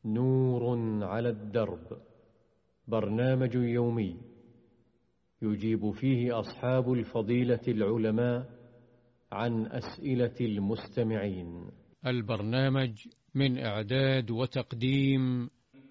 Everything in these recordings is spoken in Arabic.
نور على الدرب، برنامج يومي يجيب فيه أصحاب الفضيلة العلماء عن أسئلة المستمعين. البرنامج من إعداد وتقديم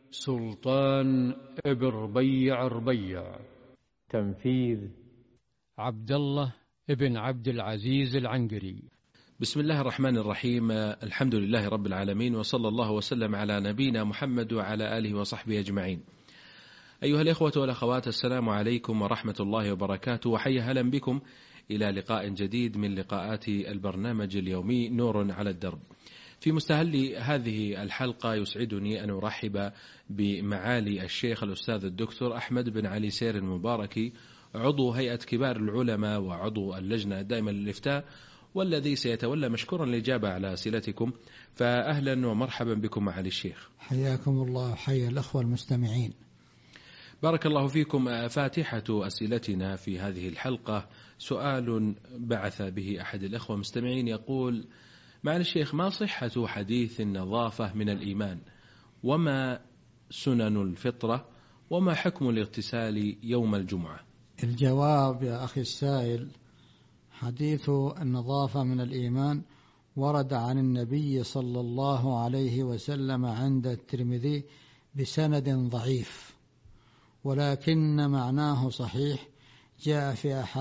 سلطان ابن ربيع. تنفيذ عبد الله ابن عبد العزيز العنقري. بسم الله الرحمن الرحيم. الحمد لله رب العالمين، وصلى الله وسلم على نبينا محمد وعلى آله وصحبه أجمعين. أيها الإخوة والأخوات، السلام عليكم ورحمة الله وبركاته، وحيا هلا بكم إلى لقاء جديد من لقاءات البرنامج اليومي نور على الدرب. في مستهل هذه الحلقة يسعدني أن أرحب بمعالي الشيخ الأستاذ الدكتور أحمد بن علي سير المباركي، عضو هيئة كبار العلماء وعضو اللجنة الدائمة للإفتاء، والذي سيتولى مشكورا الإجابة على أسئلتكم. فأهلا ومرحبا بكم معالي الشيخ. حياكم الله وحيا الأخوة المستمعين. بارك الله فيكم. فاتحة أسئلتنا في هذه الحلقة سؤال بعث به أحد الأخوة المستمعين، يقول: معالي الشيخ، ما صحة حديث النظافة من الإيمان؟ وما سنن الفطرة؟ وما حكم الاغتسال يوم الجمعة؟ الجواب يا أخي السائل، حديث النظافة من الإيمان ورد عن النبي صلى الله عليه وسلم عند الترمذي بسند ضعيف، ولكن معناه صحيح، جاء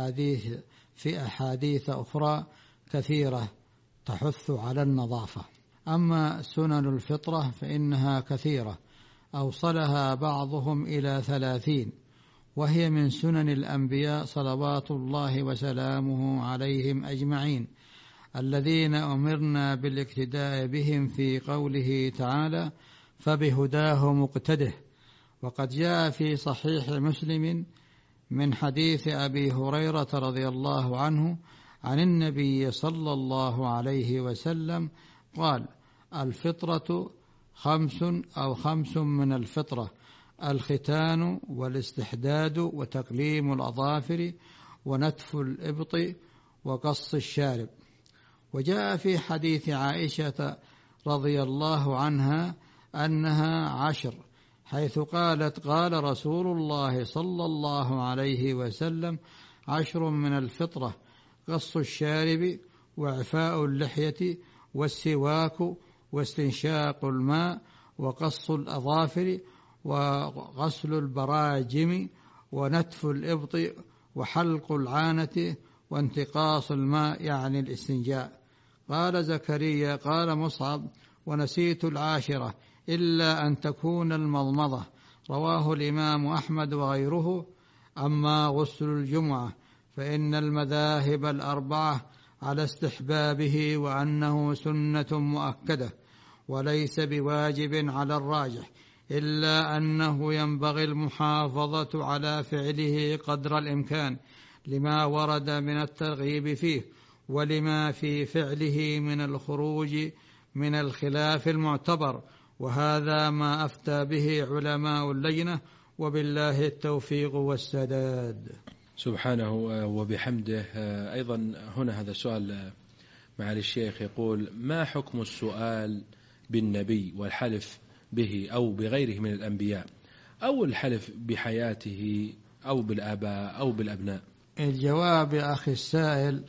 في أحاديث أخرى كثيرة تحث على النظافة. أما سنن الفطرة فإنها كثيرة، أوصلها بعضهم إلى 30، وهي من سنن الأنبياء صلوات الله وسلامه عليهم أجمعين، الذين أمرنا بالاقتداء بهم في قوله تعالى: فبهداه مقتده. وقد جاء في صحيح مسلم من حديث أبي هريرة رضي الله عنه عن النبي صلى الله عليه وسلم قال: الفطرة 5 من الفطرة: الختان والاستحداد وتقليم الأظافر ونتف الإبط وقص الشارب. وجاء في حديث عائشة رضي الله عنها أنها 10، حيث قالت: قال رسول الله صلى الله عليه وسلم: 10 من الفطرة: قص الشارب وإعفاء اللحية والسواك واستنشاق الماء وقص الأظافر وغسل البراجم ونتف الإبط وحلق العانة وانتقاص الماء، يعني الاستنجاء. قال زكريا: قال مصعب: ونسيت 10 إلا أن تكون المضمضة. رواه الإمام أحمد وغيره. أما غسل الجمعة فإن المذاهب 4 على استحبابه، وأنه سنة مؤكدة وليس بواجب على الراجح، إلا أنه ينبغي المحافظة على فعله قدر الإمكان، لما ورد من الترغيب فيه، ولما في فعله من الخروج من الخلاف المعتبر، وهذا ما أفتى به علماء اللجنة، وبالله التوفيق والسداد. سبحانه وبحمده. أيضا هنا هذا السؤال معالي الشيخ يقول: ما حكم السؤال بالنبي والحلف به أو بغيره من الأنبياء، أو الحلف بحياته أو بالآباء أو بالأبناء؟ الجواب يا أخي السائل،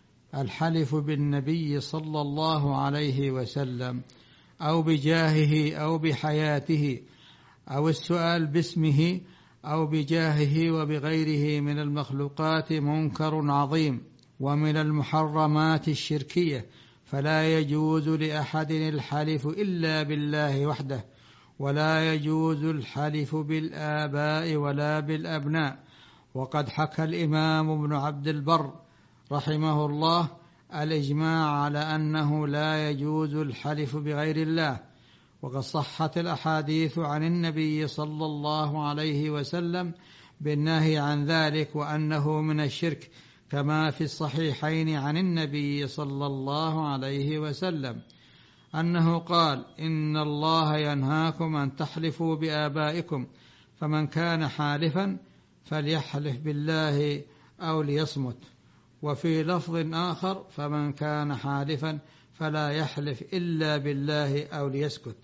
الحلف بالنبي صلى الله عليه وسلم أو بجاهه أو بحياته، أو السؤال باسمه أو بجاهه وبغيره من المخلوقات منكر عظيم ومن المحرمات الشركية، فلا يجوز لأحد الحلف إلا بالله وحده، ولا يجوز الحلف بالآباء ولا بالأبناء. وقد حكى الإمام ابن عبد البر رحمه الله الإجماع على أنه لا يجوز الحلف بغير الله، وقد صحت الأحاديث عن النبي صلى الله عليه وسلم بالنهي عن ذلك، وأنه من الشرك، كما في الصحيحين عن النبي صلى الله عليه وسلم أنه قال: إن الله ينهاكم أن تحلفوا بآبائكم، فمن كان حالفا فليحلف بالله أو ليصمت. وفي لفظ آخر: فمن كان حالفا فلا يحلف إلا بالله أو ليسكت.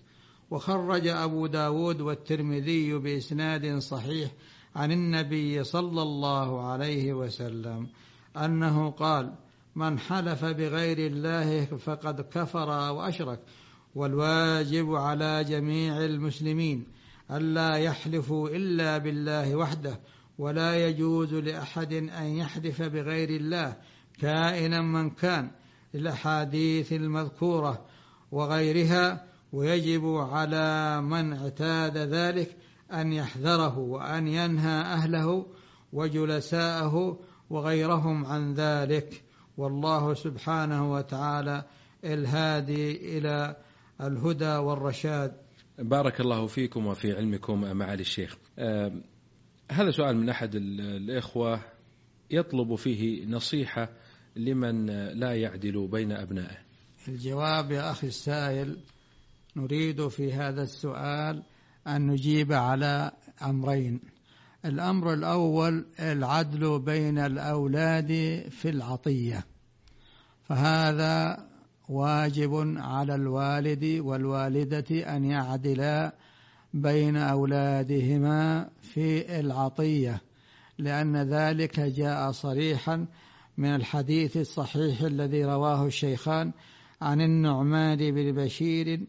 وخرج أبو داود والترمذي بإسناد صحيح عن النبي صلى الله عليه وسلم أنه قال: من حلف بغير الله فقد كفر وأشرك. والواجب على جميع المسلمين ألا يحلفوا إلا بالله وحده، ولا يجوز لأحد أن يحلف بغير الله كائنا من كان، الأحاديث المذكورة وغيرها. ويجب على من اعتاد ذلك أن يحذره وأن ينهى أهله وجلساءه وغيرهم عن ذلك. والله سبحانه وتعالى الهادي إلى الهدى والرشاد. بارك الله فيكم وفي علمكم معالي الشيخ. هذا سؤال من أحد الإخوة يطلب فيه نصيحة لمن لا يعدل بين أبنائه. الجواب يا أخي السائل، نريد في هذا السؤال أن نجيب على أمرين. الأمر الأول العدل بين الأولاد في العطية، فهذا واجب على الوالد والوالدة أن يعدلا بين أولادهما في العطية، لأن ذلك جاء صريحا من الحديث الصحيح الذي رواه الشيخان عن النعمان بن بشير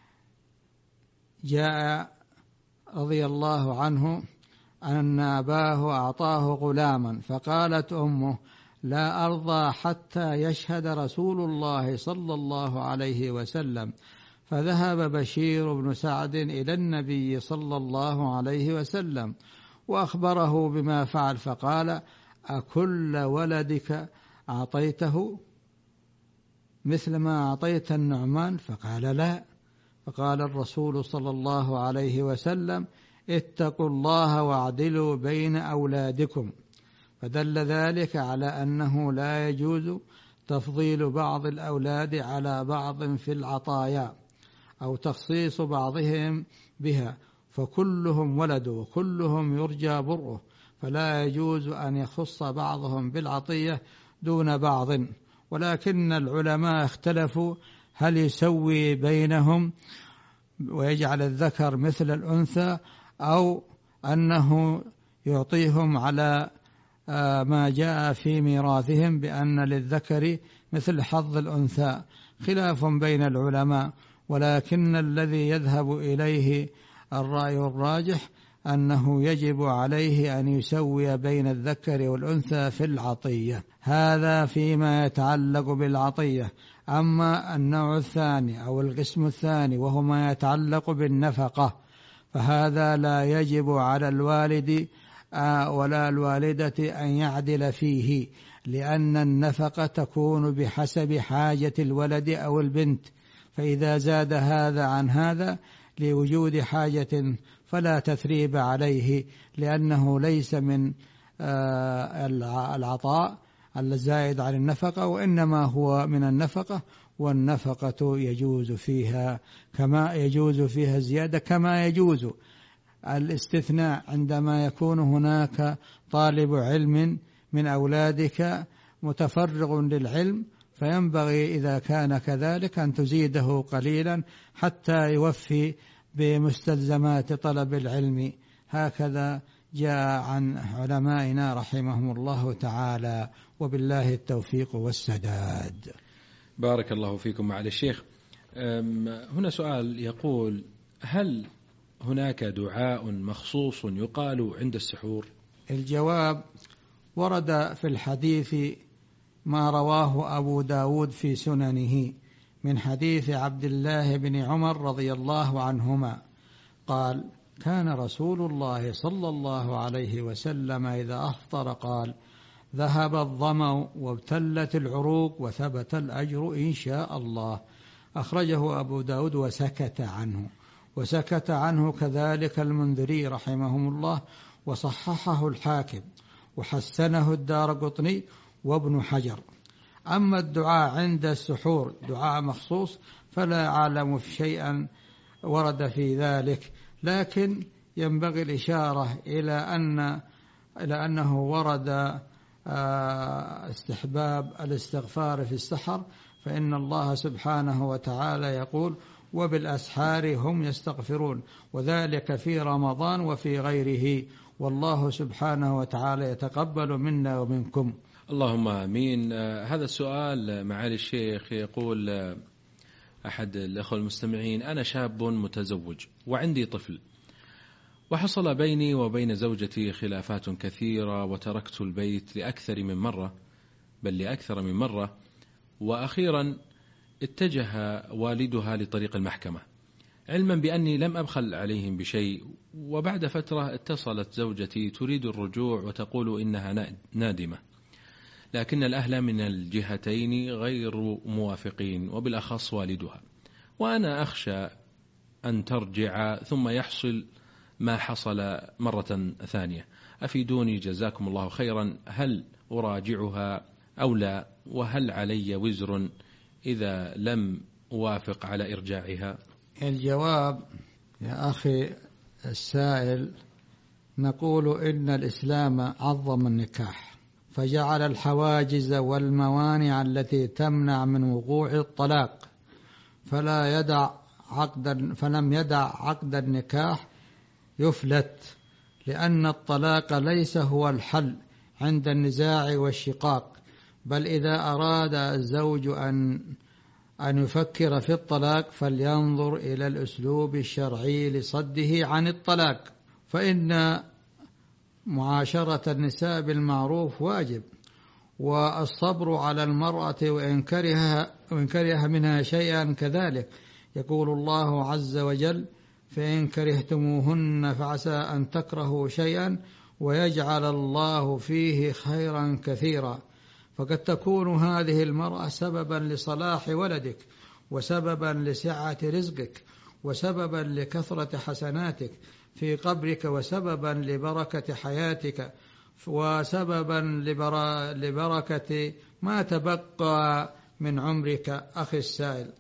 جاء رضي الله عنه أن أباه أعطاه غلاما، فقالت أمه: لا أرضى حتى يشهد رسول الله صلى الله عليه وسلم. فذهب بشير بن سعد إلى النبي صلى الله عليه وسلم وأخبره بما فعل، فقال: أكل ولدك أعطيته مثل ما أعطيت النعمان؟ فقال: لا. فقال الرسول صلى الله عليه وسلم: اتقوا الله واعدلوا بين أولادكم. فدل ذلك على أنه لا يجوز تفضيل بعض الأولاد على بعض في العطايا أو تخصيص بعضهم بها، فكلهم ولد وكلهم يرجى بره، فلا يجوز أن يخص بعضهم بالعطية دون بعض. ولكن العلماء اختلفوا هل يسوي بينهم ويجعل الذكر مثل الأنثى، أو أنه يعطيهم على ما جاء في ميراثهم بأن للذكر مثل حظ الأنثى. خلاف بين العلماء، ولكن الذي يذهب إليه الرأي الراجح أنه يجب عليه أن يسوي بين الذكر والأنثى في العطية. هذا فيما يتعلق بالعطية. أما النوع الثاني أو القسم الثاني وهو ما يتعلق بالنفقة، فهذا لا يجب على الوالد ولا الوالدة أن يعدل فيه، لأن النفقة تكون بحسب حاجة الولد أو البنت، فإذا زاد هذا عن هذا لوجود حاجة فلا تثريب عليه، لأنه ليس من العطاء الزائد عن النفقة، وإنما هو من النفقة، والنفقة يجوز فيها كما يجوز فيها الزيادة، كما يجوز الاستثناء عندما يكون هناك طالب علم من أولادك متفرغ للعلم، فينبغي إذا كان كذلك أن تزيده قليلا حتى يوفي بمستلزمات طلب العلم. هكذا جاء عن علمائنا رحمهم الله تعالى، وبالله التوفيق والسداد. بارك الله فيكم معالي الشيخ. هنا سؤال يقول: هل هناك دعاء مخصوص يقال عند السحور؟ الجواب: ورد في الحديث ما رواه أبو داود في سننه من حديث عبد الله بن عمر رضي الله عنهما قال: كان رسول الله صلى الله عليه وسلم إذا أفطر قال: ذهب الظمأ وابتلت العروق وثبت الأجر إن شاء الله. أخرجه أبو داود وسكت عنه كذلك المنذري رحمهم الله، وصححه الحاكم وحسنه الدارقطني وابن حجر. أما الدعاء عند السحور دعاء مخصوص فلا أعلم شيئا ورد في ذلك، لكن ينبغي الإشارة إلى أنه ورد استحباب الاستغفار في السحر، فإن الله سبحانه وتعالى يقول: وبالأسحار هم يستغفرون، وذلك في رمضان وفي غيره، والله سبحانه وتعالى يتقبل منا ومنكم. اللهم آمين. هذا السؤال معالي الشيخ يقول أحد الأخوة المستمعين: أنا شاب متزوج وعندي طفل، وحصل بيني وبين زوجتي خلافات كثيرة، وتركت البيت لأكثر من مرة، وأخيرا اتجه والدها لطريق المحكمة، علما بأني لم أبخل عليهم بشيء. وبعد فترة اتصلت زوجتي تريد الرجوع وتقول إنها نادمة، لكن الأهل من الجهتين غير موافقين، وبالأخص والدها، وأنا أخشى أن ترجع ثم يحصل ما حصل مرة ثانية. أفيدوني جزاكم الله خيرا، هل أراجعها أو لا؟ وهل علي وزر إذا لم أوافق على إرجاعها؟ الجواب يا أخي السائل، نقول إن الإسلام عظم النكاح، فجعل الحواجز والموانع التي تمنع من وقوع الطلاق، فلم يدع عقد النكاح يفلت، لأن الطلاق ليس هو الحل عند النزاع والشقاق، بل إذا أراد الزوج أن يفكر في الطلاق فلينظر إلى الأسلوب الشرعي لصده عن الطلاق، فإن معاشرة النساء بالمعروف واجب، والصبر على المرأة وإن كره منها شيئا كذلك. يقول الله عز وجل: فإن كرهتموهن فعسى أن تكرهوا شيئا ويجعل الله فيه خيرا كثيرا. فقد تكون هذه المرأة سببا لصلاح ولدك، وسببا لسعة رزقك، وسببا لكثرة حسناتك في قبرك، وسببا لبركة حياتك، وسببا لبركة ما تبقى من عمرك. أخي السائل،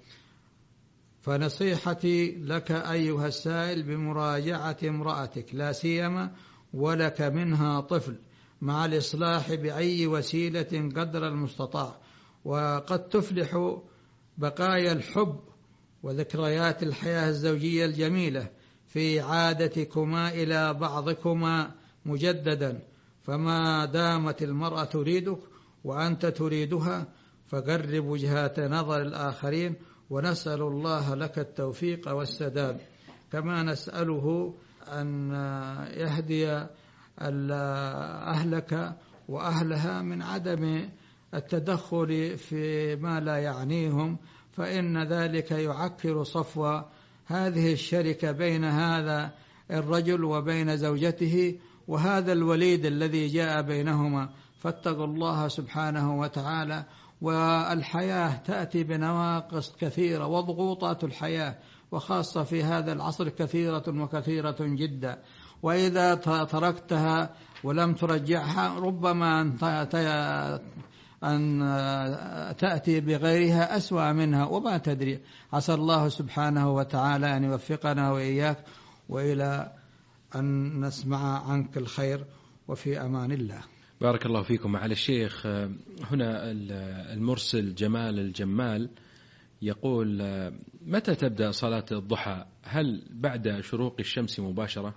فنصيحتي لك أيها السائل بمراجعة امرأتك، لا سيما ولك منها طفل، مع الإصلاح بأي وسيلة قدر المستطاع، وقد تفلح بقايا الحب وذكريات الحياة الزوجية الجميلة في عادتكما إلى بعضكما مجددا. فما دامت المرأة تريدك وأنت تريدها، فقرب وجهات نظر الآخرين، ونسأل الله لك التوفيق والسداد، كما نسأله أن يهدي أهلك وأهلها من عدم التدخل في ما لا يعنيهم، فإن ذلك يعكر صفو هذه الشركة بين هذا الرجل وبين زوجته وهذا الوليد الذي جاء بينهما. فاتقوا الله سبحانه وتعالى. والحياة تأتي بنواقص كثيرة، وضغوطات الحياة وخاصة في هذا العصر كثيرة وكثيرة جدا، وإذا تركتها ولم ترجعها ربما أن تأتي بغيرها أسوأ منها وما تدري. عسى الله سبحانه وتعالى أن يوفقنا وإياك، وإلى أن نسمع عنك الخير، وفي أمان الله. بارك الله فيكم. على الشيخ، هنا المرسل جمال الجمال يقول: متى تبدأ صلاة الضحى؟ هل بعد شروق الشمس مباشرة؟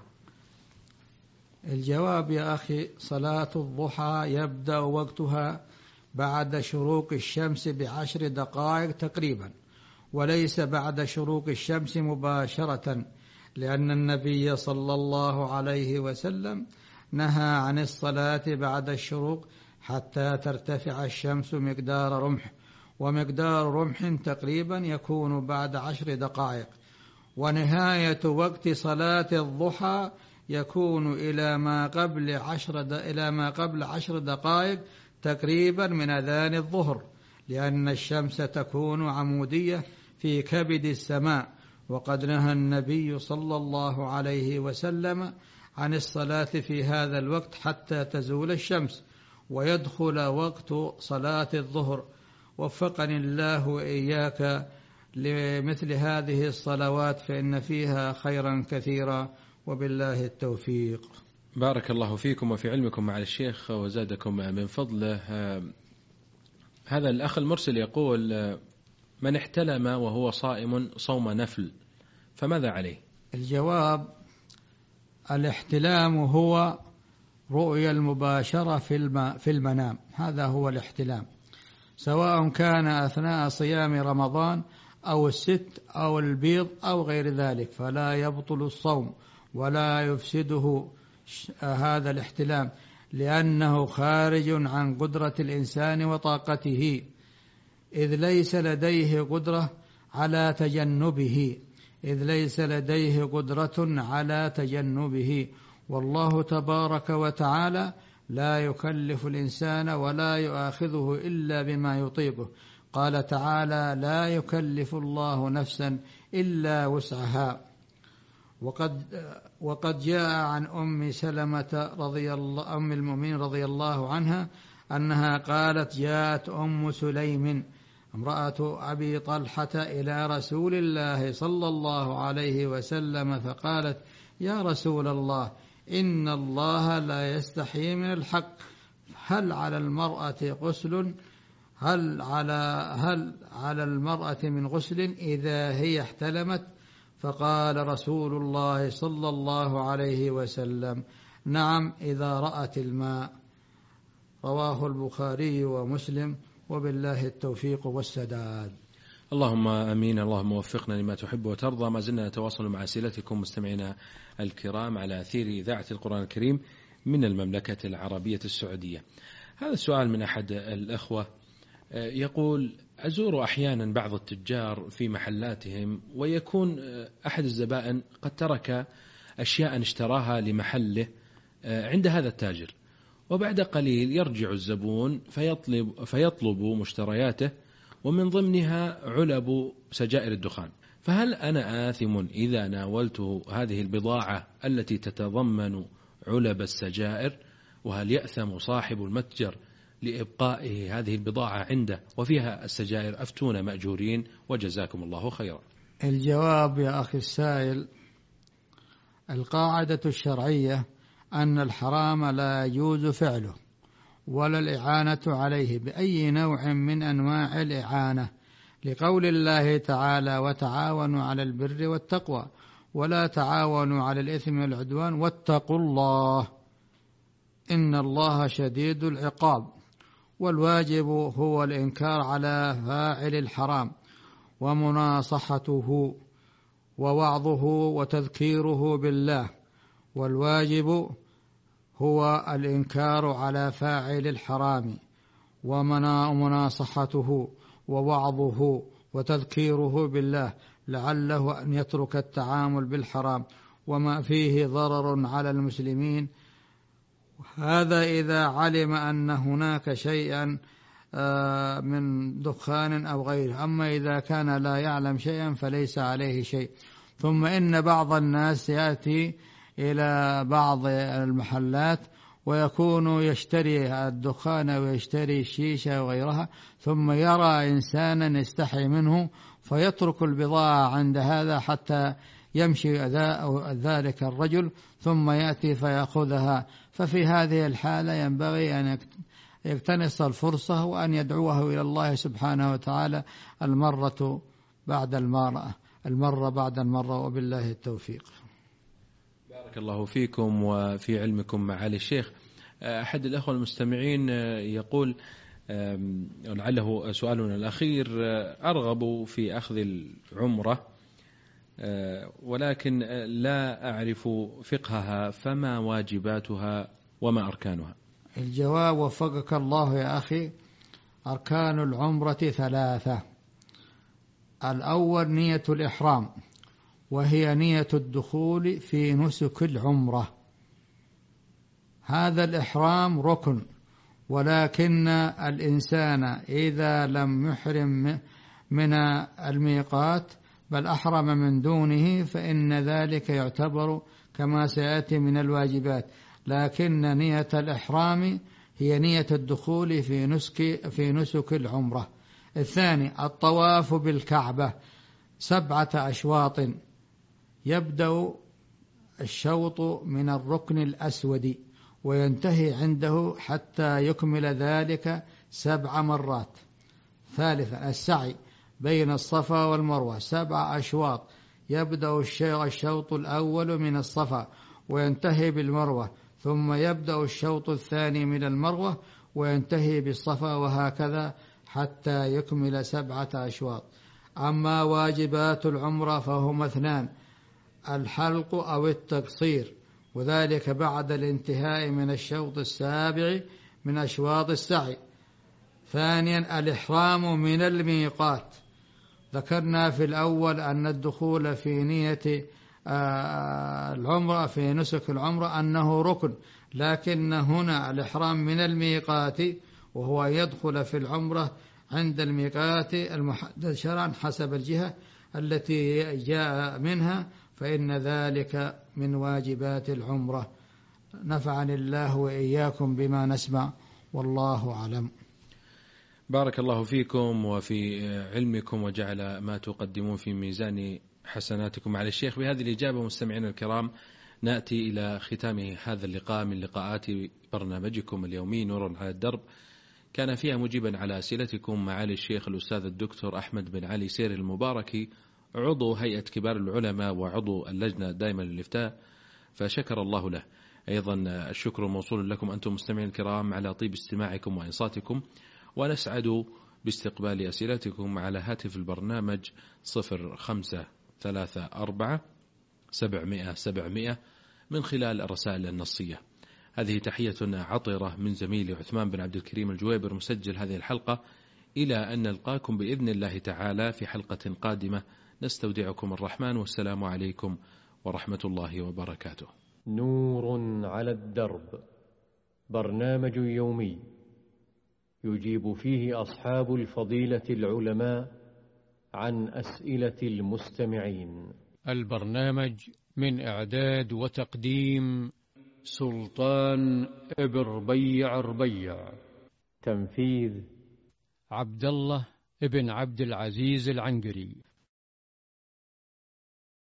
الجواب يا أخي، صلاة الضحى يبدأ وقتها بعد شروق الشمس ب10 دقائق تقريبا، وليس بعد شروق الشمس مباشرة، لأن النبي صلى الله عليه وسلم نهى عن الصلاة بعد الشروق حتى ترتفع الشمس مقدار رمح، ومقدار رمح تقريبا يكون بعد 10 دقائق. ونهاية وقت صلاة الضحى يكون إلى ما قبل 10 دقائق تقريبا من أذان الظهر، لأن الشمس تكون عمودية في كبد السماء، وقد نهى النبي صلى الله عليه وسلم عن الصلاة في هذا الوقت حتى تزول الشمس ويدخل وقت صلاة الظهر. وفقني الله وإياك لمثل هذه الصلوات، فإن فيها خيرا كثيرا، وبالله التوفيق. بارك الله فيكم وفي علمكم مع الشيخ وزادكم من فضله. هذا الأخ المرسل يقول: من احتلم وهو صائم صوم نفل فماذا عليه؟ الجواب: الاحتلام هو رؤيا المباشرة في المنام، هذا هو الاحتلام، سواء كان أثناء صيام رمضان أو الست أو البيض أو غير ذلك، فلا يبطل الصوم ولا يفسده هذا الاحتلام، لأنه خارج عن قدرة الإنسان وطاقته، إذ ليس لديه قدرة على تجنبه، والله تبارك وتعالى لا يكلف الإنسان ولا يؤاخذه إلا بما يطيقه. قال تعالى: لا يكلف الله نفسا إلا وسعها. وقد جاء عن أم سلمة أم المؤمنين رضي الله عنها أنها قالت: جاءت أم سليم امرأة أبي طلحة إلى رسول الله صلى الله عليه وسلم فقالت: يا رسول الله، إن الله لا يستحيي من الحق، هل على المرأة من غسل إذا هي احتلمت؟ فقال رسول الله صلى الله عليه وسلم: نعم، إذا رأت الماء. رواه البخاري ومسلم، وبالله التوفيق والسداد. اللهم أمين. اللهم وفقنا لما تحب وترضى. ما زلنا نتواصل مع أسئلتكم مستمعينا الكرام على أثير إذاعة القرآن الكريم من المملكة العربية السعودية. هذا السؤال من أحد الأخوة يقول: أزور أحيانا بعض التجار في محلاتهم، ويكون أحد الزبائن قد ترك أشياء اشتراها لمحله عند هذا التاجر، وبعد قليل يرجع الزبون فيطلب مشترياته، ومن ضمنها علب سجائر الدخان، فهل أنا آثم إذا ناولته هذه البضاعة التي تتضمن علب السجائر؟ وهل يأثم صاحب المتجر لإبقائه هذه البضاعة عنده وفيها السجائر؟ أفتونا مأجورين وجزاكم الله خيرا. الجواب يا أخي السائل: القاعدة الشرعية أن الحرام لا يجوز فعله ولا الإعانة عليه بأي نوع من أنواع الإعانة، لقول الله تعالى: وتعاونوا على البر والتقوى ولا تعاونوا على الإثم والعدوان واتقوا الله إن الله شديد العقاب. والواجب هو الإنكار على فاعل الحرام ومناصحته ووعظه وتذكيره بالله. والواجب هو الإنكار على فاعل الحرام ومناصحته ووعظه وتذكيره بالله، لعله أن يترك التعامل بالحرام وما فيه ضرر على المسلمين، هذا إذا علم أن هناك شيئا من دخان أو غيره. أما إذا كان لا يعلم شيئا فليس عليه شيء. ثم إن بعض الناس يأتي إلى بعض المحلات ويكون يشتري الدخان ويشتري الشيشة وغيرها، ثم يرى إنسانا يستحي منه فيترك البضاعة عند هذا حتى يمشي ذلك الرجل ثم يأتي فيأخذها. ففي هذه الحالة ينبغي أن يقتنص الفرصة وأن يدعوه إلى الله سبحانه وتعالى المرة بعد المرة، وبالله التوفيق. بارك الله فيكم وفي علمكم معالي الشيخ. أحد الأخوة المستمعين يقول، لعله سؤالنا الأخير: أرغب في أخذ العمرة ولكن لا أعرف فقهها، فما واجباتها وما أركانها؟ الجواب: وفقك الله يا أخي، أركان العمرة 3. الأول نية الإحرام، وهي نية الدخول في نسك العمرة. هذا الإحرام ركن، ولكن الإنسان إذا لم يحرم من الميقات بل أحرم من دونه فإن ذلك يعتبر كما سيأتي من الواجبات، لكن نية الإحرام هي نية الدخول في نسك العمرة. الثاني الطواف بالكعبة 7 أشواط، يبدأ الشوط من الركن الأسود وينتهي عنده حتى يكمل ذلك 7 مرات. ثالثا السعي بين الصفا والمروة 7 أشواط، يبدأ الشوط الأول من الصفا وينتهي بالمروة، ثم يبدأ الشوط الثاني من المروة وينتهي بالصفا، وهكذا حتى يكمل 7 أشواط. أما واجبات العمرة فهما 2: الحلق أو التقصير، وذلك بعد الانتهاء من الشوط السابع من أشواط السعي. ثانيا الإحرام من الميقات. ذكرنا في الأول أن الدخول في نية العمرة في نسك العمرة أنه ركن، لكن هنا الإحرام من الميقات وهو يدخل في العمرة عند الميقات المحدد شرعا حسب الجهة التي جاء منها، فإن ذلك من واجبات العمرة. نفعني الله وإياكم بما نسمع، والله أعلم. بارك الله فيكم وفي علمكم وجعل ما تقدمون في ميزان حسناتكم على الشيخ. بهذه الإجابة مستمعين الكرام نأتي إلى ختام هذا اللقاء من لقاءات برنامجكم اليومي نور على الدرب، كان فيها مجيبا على أسئلتكم معالي الشيخ الأستاذ الدكتور أحمد بن علي سير المباركي، عضو هيئة كبار العلماء وعضو اللجنة الدائمة للإفتاء، فشكر الله له. أيضا الشكر موصول لكم أنتم مستمعين الكرام على طيب استماعكم وإنصاتكم، ونسعد باستقبال أسئلتكم على هاتف البرنامج 0534 من خلال الرسائل النصية. هذه تحية عطرة من زميلي عثمان بن عبد الكريم الجويبر مسجل هذه الحلقة، إلى أن نلقاكم بإذن الله تعالى في حلقة قادمة. نستودعكم الرحمن، والسلام عليكم ورحمة الله وبركاته. نور على الدرب، برنامج يومي يجيب فيه أصحاب الفضيلة العلماء عن أسئلة المستمعين. البرنامج من إعداد وتقديم سلطان ابن ربيع. تنفيذ عبد الله ابن عبد العزيز العنقري.